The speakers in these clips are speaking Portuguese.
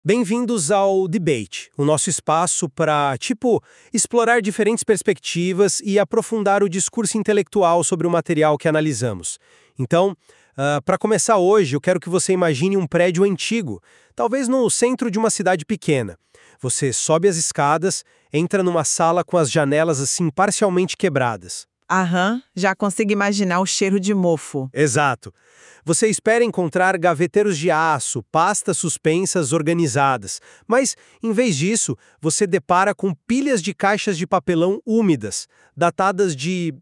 Bem-vindos ao Debate, o nosso espaço para, explorar diferentes perspectivas e aprofundar o discurso intelectual sobre o material que analisamos. Então, para começar hoje, eu quero que você imagine um prédio antigo, talvez no centro de uma cidade pequena. Você sobe as escadas, entra numa sala com as janelas assim parcialmente quebradas. Aham, já consigo imaginar o cheiro de mofo. Exato. Você espera encontrar gaveteiros de aço, pastas suspensas organizadas, mas, em vez disso, você depara com pilhas de caixas de papelão úmidas, datadas de,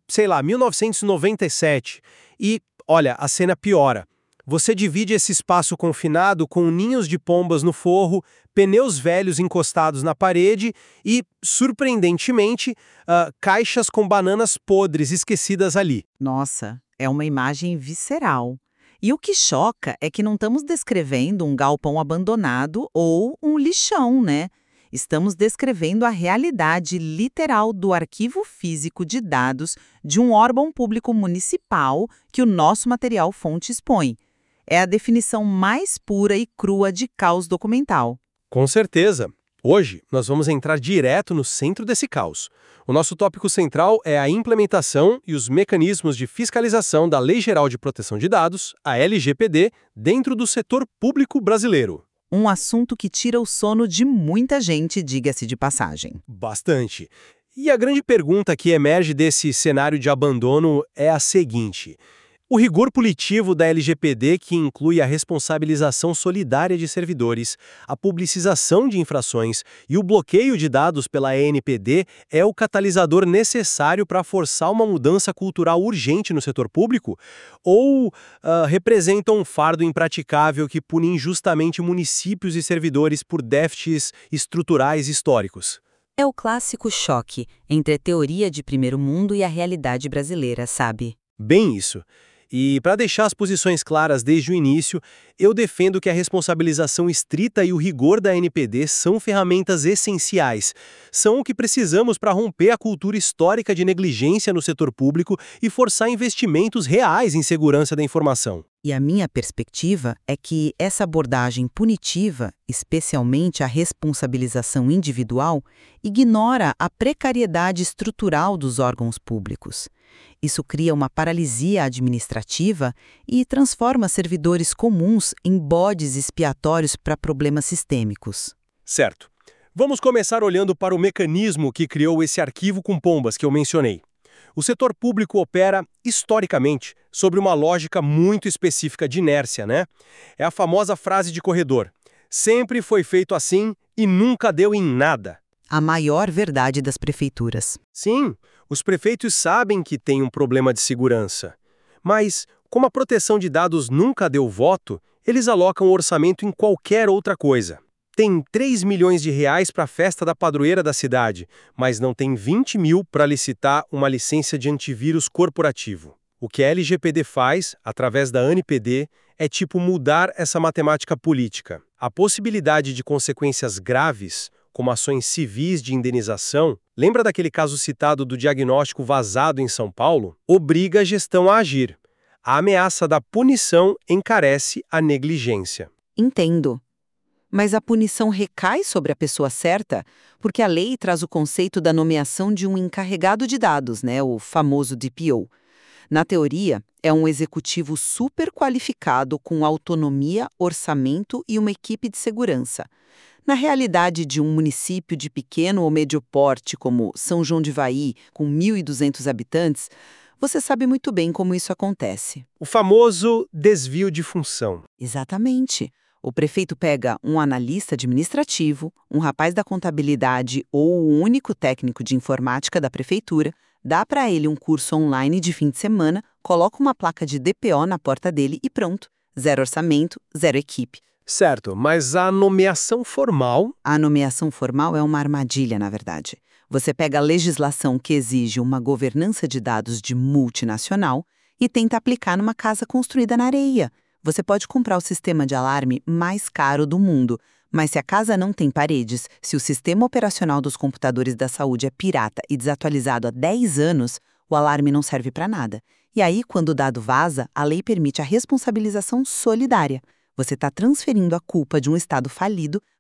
1997. E, olha, a cena piora. Você divide esse espaço confinado com ninhos de pombas no forro, pneus velhos encostados na parede e, surpreendentemente, caixas com bananas podres esquecidas ali. Nossa, é uma imagem visceral. E o que choca é que não estamos descrevendo um galpão abandonado ou um lixão, né? Estamos descrevendo a realidade literal do arquivo físico de dados de um órgão público municipal que o nosso material-fonte expõe. É a definição mais pura e crua de caos documental. Com certeza. Hoje, nós vamos entrar direto no centro desse caos. O nosso tópico central é a implementação e os mecanismos de fiscalização da Lei Geral de Proteção de Dados, a LGPD, dentro do setor público brasileiro. Um assunto que tira o sono de muita gente, diga-se de passagem. Bastante. E a grande pergunta que emerge desse cenário de abandono é a seguinte: o rigor punitivo da LGPD, que inclui a responsabilização solidária de servidores, a publicização de infrações e o bloqueio de dados pela ANPD, é o catalisador necessário para forçar uma mudança cultural urgente no setor público? Ou representa um fardo impraticável que pune injustamente municípios e servidores por déficits estruturais históricos? É o clássico choque entre a teoria de primeiro mundo e a realidade brasileira, sabe? Bem isso. E, para deixar as posições claras desde o início, eu defendo que a responsabilização estrita e o rigor da NPD são ferramentas essenciais. São o que precisamos para romper a cultura histórica de negligência no setor público e forçar investimentos reais em segurança da informação. E a minha perspectiva é que essa abordagem punitiva, especialmente a responsabilização individual, ignora a precariedade estrutural dos órgãos públicos. Isso cria uma paralisia administrativa e transforma servidores comuns em bodes expiatórios para problemas sistêmicos. Certo. Vamos começar olhando para o mecanismo que criou esse arquivo com pombas que eu mencionei. O setor público opera, historicamente, sobre uma lógica muito específica de inércia, né? É a famosa frase de corredor: sempre foi feito assim e nunca deu em nada. A maior verdade das prefeituras. Sim, os prefeitos sabem que tem um problema de segurança. Mas, como a proteção de dados nunca deu voto, eles alocam o orçamento em qualquer outra coisa. Tem 3 milhões de reais para a festa da padroeira da cidade, mas não tem 20 mil para licitar uma licença de antivírus corporativo. O que a LGPD faz, através da ANPD, é mudar essa matemática política. A possibilidade de consequências graves, como ações civis de indenização, lembra daquele caso citado do diagnóstico vazado em São Paulo? Obriga a gestão a agir. A ameaça da punição encarece a negligência. Entendo. Mas a punição recai sobre a pessoa certa, porque a lei traz o conceito da nomeação de um encarregado de dados, né, o famoso DPO. Na teoria, é um executivo super qualificado com autonomia, orçamento e uma equipe de segurança. Na realidade de um município de pequeno ou médio porte, como São João de Ivaí, com 1.200 habitantes, você sabe muito bem como isso acontece. O famoso desvio de função. Exatamente. O prefeito pega um analista administrativo, um rapaz da contabilidade ou o único técnico de informática da prefeitura, dá para ele um curso online de fim de semana, coloca uma placa de DPO na porta dele e pronto. Zero orçamento, zero equipe. Certo, mas a nomeação formal... A nomeação formal é uma armadilha, na verdade. Você pega a legislação que exige uma governança de dados de multinacional e tenta aplicar numa casa construída na areia. Você pode comprar o sistema de alarme mais caro do mundo, mas se a casa não tem paredes, se o sistema operacional dos computadores da saúde é pirata e desatualizado há 10 anos, o alarme não serve para nada. E aí, quando o dado vaza, a lei permite a responsabilização solidária. Você está transferindo a culpa de um Estado falido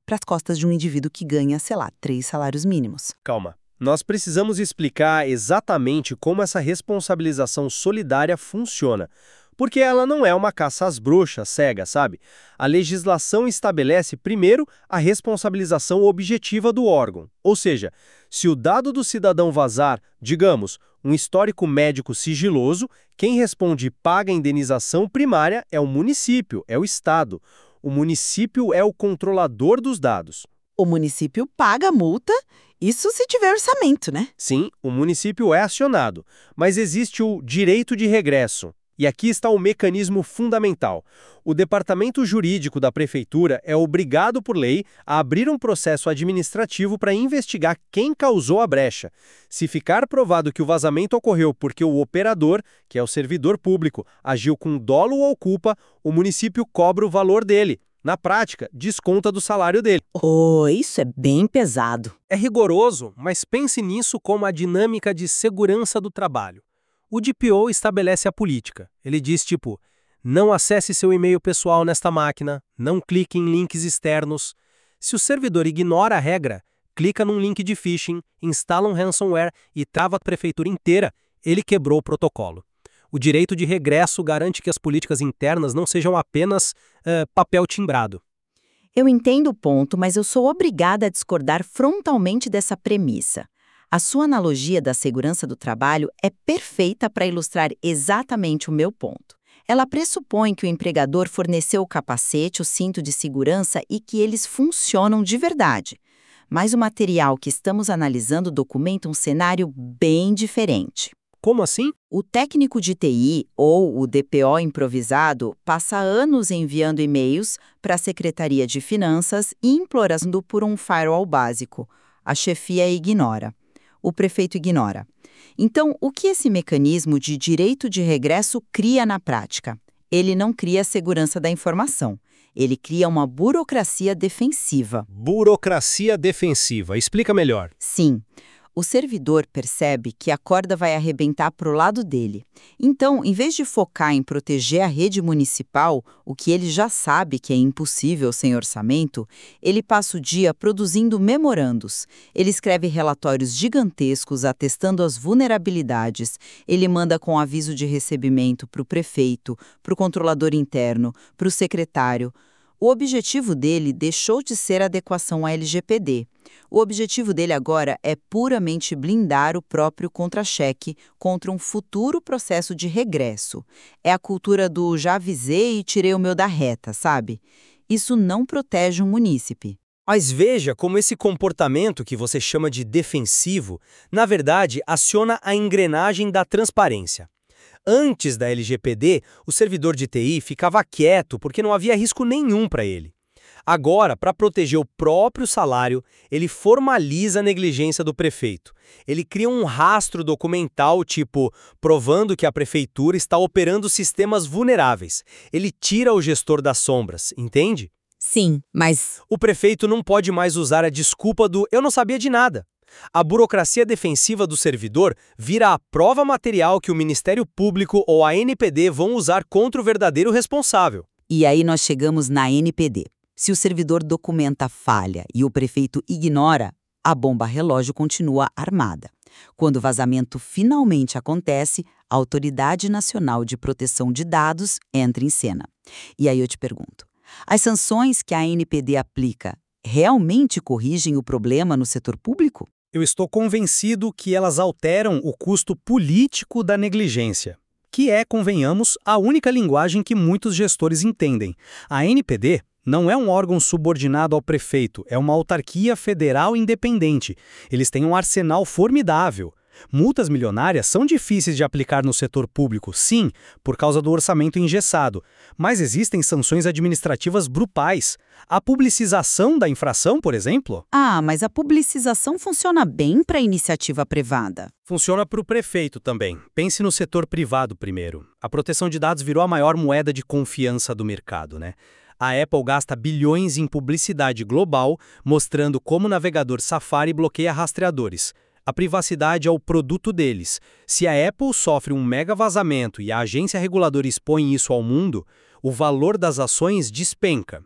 para as costas de um indivíduo que ganha, sei lá, 3 salários mínimos. Calma. Nós precisamos explicar exatamente como essa responsabilização solidária funciona. Porque ela não é uma caça às bruxas cega, sabe? A legislação estabelece, primeiro, a responsabilização objetiva do órgão. Ou seja, se o dado do cidadão vazar, digamos, um histórico médico sigiloso, quem responde e paga a indenização primária é o município, é o Estado. O município é o controlador dos dados. O município paga a multa, isso se tiver orçamento, né? Sim, o município é acionado, mas existe o direito de regresso. E aqui está o mecanismo fundamental. O departamento jurídico da prefeitura é obrigado por lei a abrir um processo administrativo para investigar quem causou a brecha. Se ficar provado que o vazamento ocorreu porque o operador, que é o servidor público, agiu com dolo ou culpa, o município cobra o valor dele. Na prática, desconta do salário dele. Oh, isso é bem pesado. É rigoroso, mas pense nisso como a dinâmica de segurança do trabalho. O DPO estabelece a política. Ele diz tipo, não acesse seu e-mail pessoal nesta máquina, não clique em links externos. Se o servidor ignora a regra, clica num link de phishing, instala um ransomware e trava a prefeitura inteira, ele quebrou o protocolo. O direito de regresso garante que as políticas internas não sejam apenas papel timbrado. Eu entendo o ponto, mas eu sou obrigada a discordar frontalmente dessa premissa. A sua analogia da segurança do trabalho é perfeita para ilustrar exatamente o meu ponto. Ela pressupõe que o empregador forneceu o capacete, o cinto de segurança e que eles funcionam de verdade. Mas o material que estamos analisando documenta um cenário bem diferente. Como assim? O técnico de TI, ou o DPO improvisado, passa anos enviando e-mails para a Secretaria de Finanças e implorando por um firewall básico. A chefia ignora. O prefeito ignora. Então, o que esse mecanismo de direito de regresso cria na prática? Ele não cria a segurança da informação. Ele cria uma burocracia defensiva. Burocracia defensiva. Explica melhor. Sim. O servidor percebe que a corda vai arrebentar para o lado dele. Então, em vez de focar em proteger a rede municipal, o que ele já sabe que é impossível sem orçamento, ele passa o dia produzindo memorandos. Ele escreve relatórios gigantescos atestando as vulnerabilidades. Ele manda com aviso de recebimento para o prefeito, para o controlador interno, para o secretário. O objetivo dele deixou de ser adequação à LGPD. O objetivo dele agora é puramente blindar o próprio contra-cheque contra um futuro processo de regresso. É a cultura do já avisei e tirei o meu da reta, sabe? Isso não protege um munícipe. Mas veja como esse comportamento que você chama de defensivo, na verdade, aciona a engrenagem da transparência. Antes da LGPD, o servidor de TI ficava quieto porque não havia risco nenhum para ele. Agora, para proteger o próprio salário, ele formaliza a negligência do prefeito. Ele cria um rastro documental, tipo, provando que a prefeitura está operando sistemas vulneráveis. Ele tira o gestor das sombras, entende? Sim, mas... O prefeito não pode mais usar a desculpa do "eu não sabia de nada". A burocracia defensiva do servidor vira a prova material que o Ministério Público ou a NPD vão usar contra o verdadeiro responsável. E aí nós chegamos na NPD. Se o servidor documenta a falha e o prefeito ignora, a bomba relógio continua armada. Quando o vazamento finalmente acontece, a Autoridade Nacional de Proteção de Dados entra em cena. E aí eu te pergunto, as sanções que a NPD aplica realmente corrigem o problema no setor público? Eu estou convencido que elas alteram o custo político da negligência, que é, convenhamos, a única linguagem que muitos gestores entendem. A NPD não é um órgão subordinado ao prefeito, é uma autarquia federal independente. Eles têm um arsenal formidável. Multas milionárias são difíceis de aplicar no setor público, sim, por causa do orçamento engessado. Mas existem sanções administrativas brutais. A publicização da infração, por exemplo... Ah, mas a publicização funciona bem para a iniciativa privada. Funciona para o prefeito também. Pense no setor privado primeiro. A proteção de dados virou a maior moeda de confiança do mercado, né? A Apple gasta bilhões em publicidade global, mostrando como o navegador Safari bloqueia rastreadores. A privacidade é o produto deles. Se a Apple sofre um mega vazamento e a agência reguladora expõe isso ao mundo, o valor das ações despenca.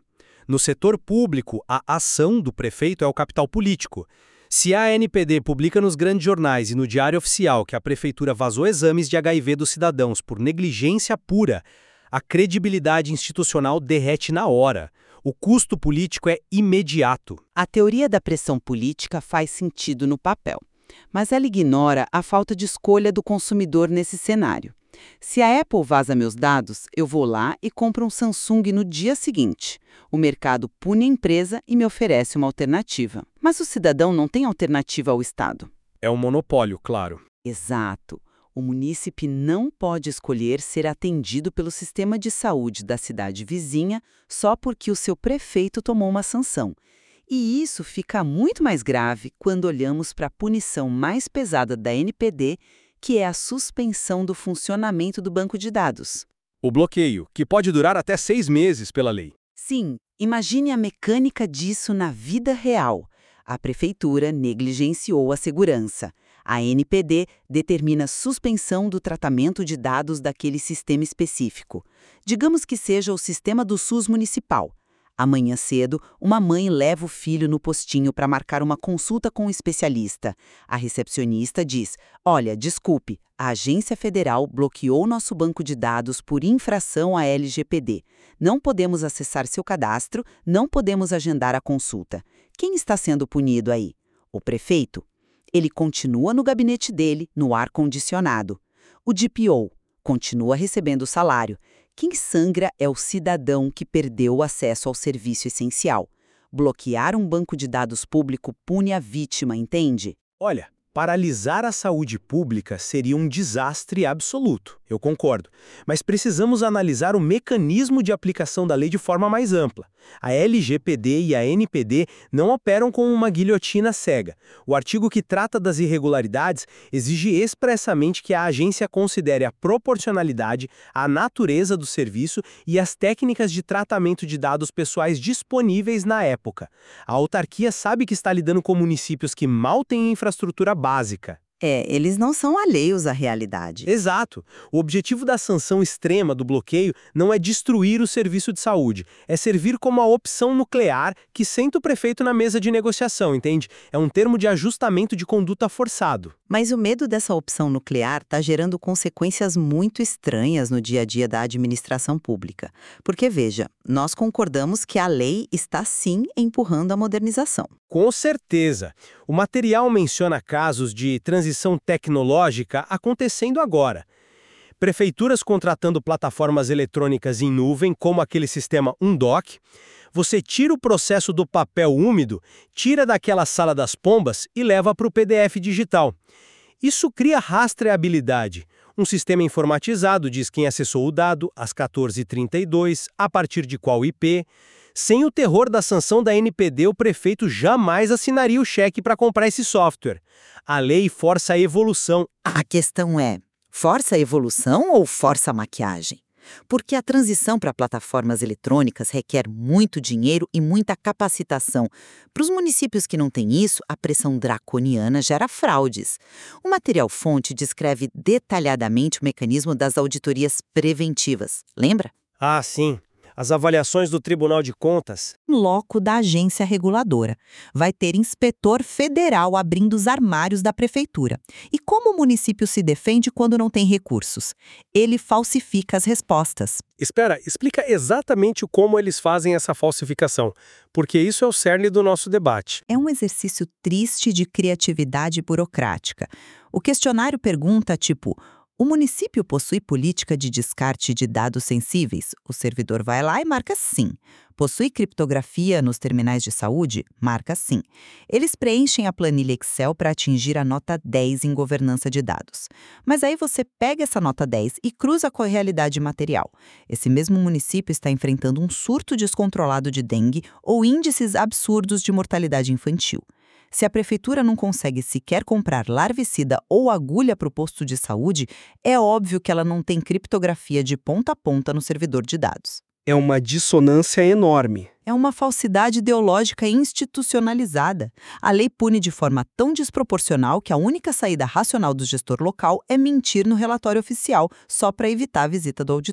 No setor público, a ação do prefeito é o capital político. Se a ANPD publica nos grandes jornais e no Diário Oficial que a prefeitura vazou exames de HIV dos cidadãos por negligência pura, a credibilidade institucional derrete na hora. O custo político é imediato. A teoria da pressão política faz sentido no papel, mas ela ignora a falta de escolha do consumidor nesse cenário. Se a Apple vaza meus dados, eu vou lá e compro um Samsung no dia seguinte. O mercado pune a empresa e me oferece uma alternativa. Mas o cidadão não tem alternativa ao Estado. É um monopólio, claro. Exato. O munícipe não pode escolher ser atendido pelo sistema de saúde da cidade vizinha só porque o seu prefeito tomou uma sanção. E isso fica muito mais grave quando olhamos para a punição mais pesada da NPD, que é a suspensão do funcionamento do banco de dados. O bloqueio, que pode durar até 6 meses pela lei. Sim, imagine a mecânica disso na vida real. A prefeitura negligenciou a segurança. A NPD determina suspensão do tratamento de dados daquele sistema específico. Digamos que seja o sistema do SUS municipal. Amanhã cedo, uma mãe leva o filho no postinho para marcar uma consulta com um especialista. A recepcionista diz: "Olha, desculpe, a Agência Federal bloqueou nosso banco de dados por infração à LGPD. Não podemos acessar seu cadastro, não podemos agendar a consulta. Quem está sendo punido aí? O prefeito? Ele continua no gabinete dele, no ar-condicionado. O DPO continua recebendo o salário. Quem sangra é o cidadão que perdeu o acesso ao serviço essencial. Bloquear um banco de dados público pune a vítima, entende?" Olha, paralisar a saúde pública seria um desastre absoluto, eu concordo. Mas precisamos analisar o mecanismo de aplicação da lei de forma mais ampla. A LGPD e a NPD não operam com uma guilhotina cega. O artigo que trata das irregularidades exige expressamente que a agência considere a proporcionalidade, a natureza do serviço e as técnicas de tratamento de dados pessoais disponíveis na época. A autarquia sabe que está lidando com municípios que mal têm infraestrutura básica. Eles não são alheios à realidade. Exato. O objetivo da sanção extrema do bloqueio não é destruir o serviço de saúde, é servir como a opção nuclear que senta o prefeito na mesa de negociação, entende? É um termo de ajustamento de conduta forçado. Mas o medo dessa opção nuclear está gerando consequências muito estranhas no dia a dia da administração pública. Porque, veja, nós concordamos que a lei está sim empurrando a modernização. Com certeza. O material menciona casos de transição tecnológica acontecendo agora. Prefeituras contratando plataformas eletrônicas em nuvem, como aquele sistema Undoc. Você tira o processo do papel úmido, tira daquela sala das pombas e leva para o PDF digital. Isso cria rastreabilidade. Um sistema informatizado diz quem acessou o dado às 14h32, a partir de qual IP. Sem o terror da sanção da NPD, o prefeito jamais assinaria o cheque para comprar esse software. A lei força a evolução. A questão é, força a evolução ou força a maquiagem? Porque a transição para plataformas eletrônicas requer muito dinheiro e muita capacitação. Para os municípios que não têm isso, a pressão draconiana gera fraudes. O material-fonte descreve detalhadamente o mecanismo das auditorias preventivas. Lembra? Ah, sim. As avaliações do Tribunal de Contas. Loco da agência reguladora. Vai ter inspetor federal abrindo os armários da prefeitura. E como o município se defende quando não tem recursos? Ele falsifica as respostas. Espera, explica exatamente como eles fazem essa falsificação, porque isso é o cerne do nosso debate. É um exercício triste de criatividade burocrática. O questionário pergunta, tipo: o município possui política de descarte de dados sensíveis? O servidor vai lá e marca sim. Possui criptografia nos terminais de saúde? Marca sim. Eles preenchem a planilha Excel para atingir a nota 10 em governança de dados. Mas aí você pega essa nota 10 e cruza com a realidade material. Esse mesmo município está enfrentando um surto descontrolado de dengue ou índices absurdos de mortalidade infantil. Se a prefeitura não consegue sequer comprar larvicida ou agulha para o posto de saúde, é óbvio que ela não tem criptografia de ponta a ponta no servidor de dados. É uma dissonância enorme. É uma falsidade ideológica institucionalizada. A lei pune de forma tão desproporcional que a única saída racional do gestor local é mentir no relatório oficial, só para evitar a visita do auditor.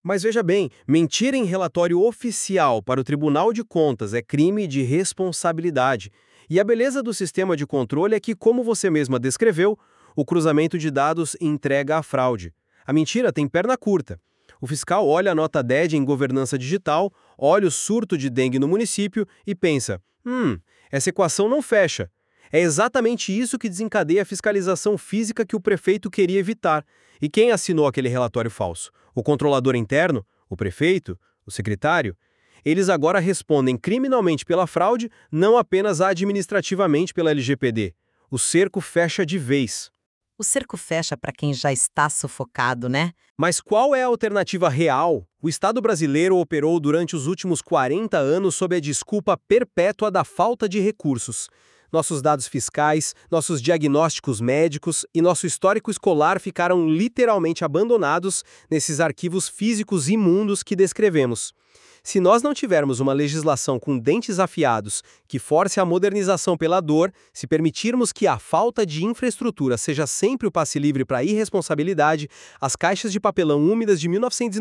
Mas veja bem, mentir em relatório oficial para o Tribunal de Contas é crime de responsabilidade. E a beleza do sistema de controle é que, como você mesma descreveu, o cruzamento de dados entrega a fraude. A mentira tem perna curta. O fiscal olha a nota 10 em governança digital, olha o surto de dengue no município e pensa: essa equação não fecha. É exatamente isso que desencadeia a fiscalização física que o prefeito queria evitar. E quem assinou aquele relatório falso? O controlador interno? O prefeito? O secretário? Eles agora respondem criminalmente pela fraude, não apenas administrativamente pela LGPD. O cerco fecha de vez. O cerco fecha para quem já está sufocado, né? Mas qual é a alternativa real? O Estado brasileiro operou durante os últimos 40 anos sob a desculpa perpétua da falta de recursos. Nossos dados fiscais, nossos diagnósticos médicos e nosso histórico escolar ficaram literalmente abandonados nesses arquivos físicos imundos que descrevemos. Se nós não tivermos uma legislação com dentes afiados que force a modernização pela dor, se permitirmos que a falta de infraestrutura seja sempre o passe livre para a irresponsabilidade, as caixas de papelão úmidas de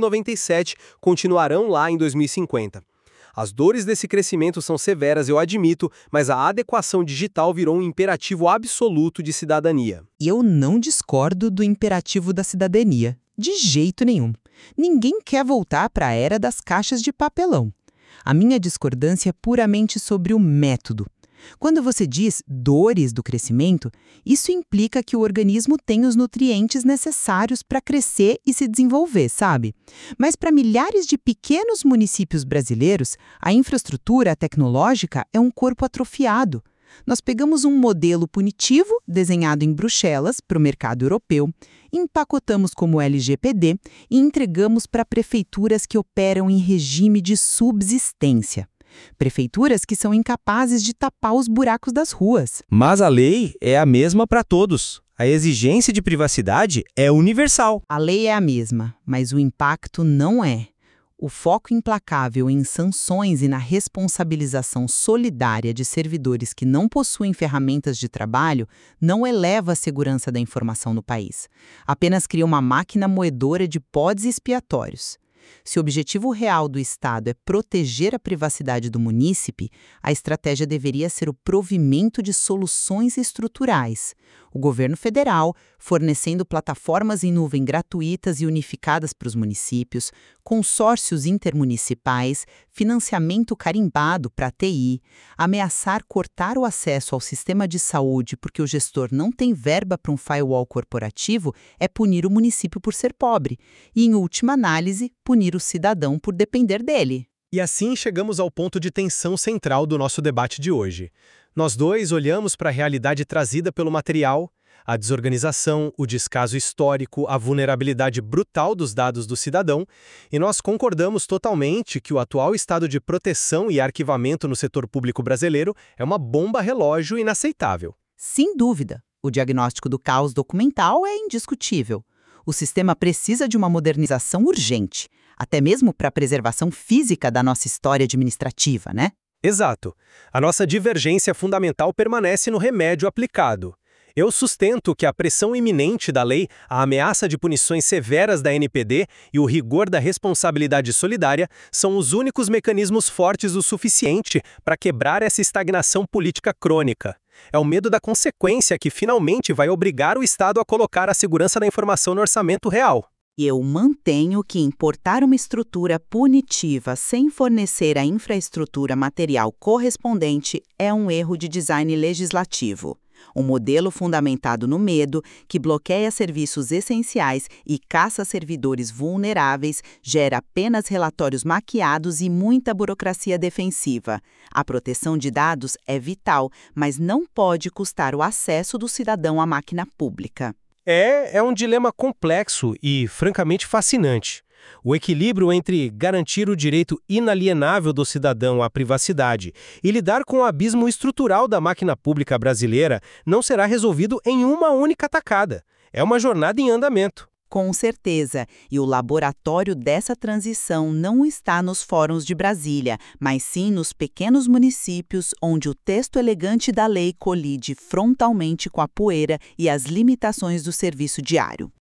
1997 continuarão lá em 2050. As dores desse crescimento são severas, eu admito, mas a adequação digital virou um imperativo absoluto de cidadania. E eu não discordo do imperativo da cidadania, de jeito nenhum. Ninguém quer voltar para a era das caixas de papelão. A minha discordância é puramente sobre o método. Quando você diz dores do crescimento, isso implica que o organismo tem os nutrientes necessários para crescer e se desenvolver, sabe? Mas para milhares de pequenos municípios brasileiros, a infraestrutura tecnológica é um corpo atrofiado. Nós pegamos um modelo punitivo, desenhado em Bruxelas, para o mercado europeu, empacotamos como LGPD e entregamos para prefeituras que operam em regime de subsistência. Prefeituras que são incapazes de tapar os buracos das ruas. Mas a lei é a mesma para todos. A exigência de privacidade é universal. A lei é a mesma, mas o impacto não é. O foco implacável em sanções e na responsabilização solidária de servidores que não possuem ferramentas de trabalho não eleva a segurança da informação no país. Apenas cria uma máquina moedora de podes expiatórios. Se o objetivo real do Estado é proteger a privacidade do munícipe, a estratégia deveria ser o provimento de soluções estruturais. O governo federal, fornecendo plataformas em nuvem gratuitas e unificadas para os municípios, consórcios intermunicipais, financiamento carimbado para a TI, ameaçar cortar o acesso ao sistema de saúde porque o gestor não tem verba para um firewall corporativo é punir o município por ser pobre e, em última análise, punir o cidadão por depender dele. E assim chegamos ao ponto de tensão central do nosso debate de hoje. Nós dois olhamos para a realidade trazida pelo material, a desorganização, o descaso histórico, a vulnerabilidade brutal dos dados do cidadão, e nós concordamos totalmente que o atual estado de proteção e arquivamento no setor público brasileiro é uma bomba relógio inaceitável. Sem dúvida, o diagnóstico do caos documental é indiscutível. O sistema precisa de uma modernização urgente, até mesmo para a preservação física da nossa história administrativa, né? Exato. A nossa divergência fundamental permanece no remédio aplicado. Eu sustento que a pressão iminente da lei, a ameaça de punições severas da NPD e o rigor da responsabilidade solidária são os únicos mecanismos fortes o suficiente para quebrar essa estagnação política crônica. É o medo da consequência que finalmente vai obrigar o Estado a colocar a segurança da informação no orçamento real. E eu mantenho que importar uma estrutura punitiva sem fornecer a infraestrutura material correspondente é um erro de design legislativo. Um modelo fundamentado no medo, que bloqueia serviços essenciais e caça servidores vulneráveis, gera apenas relatórios maquiados e muita burocracia defensiva. A proteção de dados é vital, mas não pode custar o acesso do cidadão à máquina pública. É um dilema complexo e, francamente, fascinante. O equilíbrio entre garantir o direito inalienável do cidadão à privacidade e lidar com o abismo estrutural da máquina pública brasileira não será resolvido em uma única tacada. É uma jornada em andamento. Com certeza, e o laboratório dessa transição não está nos fóruns de Brasília, mas sim nos pequenos municípios onde o texto elegante da lei colide frontalmente com a poeira e as limitações do serviço diário.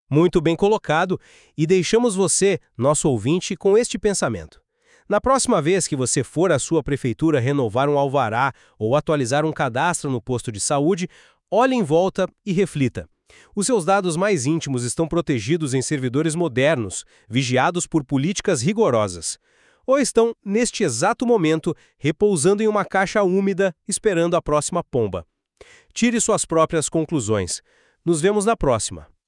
Muito bem colocado, e deixamos você, nosso ouvinte, com este pensamento. Na próxima vez que você for à sua prefeitura renovar um alvará ou atualizar um cadastro no posto de saúde, olhe em volta e reflita. Os seus dados mais íntimos estão protegidos em servidores modernos, vigiados por políticas rigorosas. Ou estão, neste exato momento, repousando em uma caixa úmida, esperando a próxima pomba. Tire suas próprias conclusões. Nos vemos na próxima.